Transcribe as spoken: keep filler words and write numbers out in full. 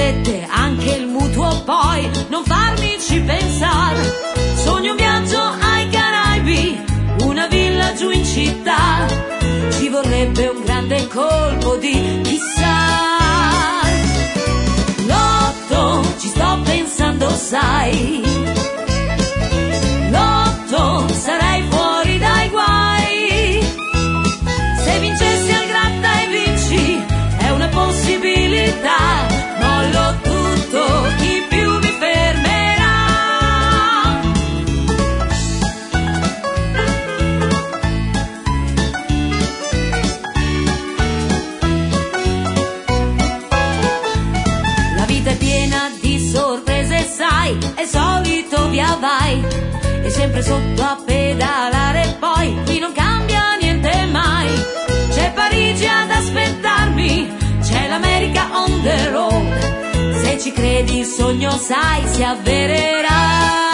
bollette, anche il mutuo poi, non farmici pensare. Sogno un viaggio ai Caraibi, una villa giù in città, ci vorrebbe un grande colpo di chissà. Lotto, ci sto pensando, sai, Lotto, sarei fuori dai guai. Se vincessi al gratta e vinci, è una possibilità, mollo tutto, chi più mi fermerà. La vita è piena di sorprese, sai, è solito via vai, e sempre sotto a pedalare, poi qui non cambia niente mai. C'è Parigi ad aspettarmi, c'è l'America on the road, se ci credi il sogno sai si avvererà.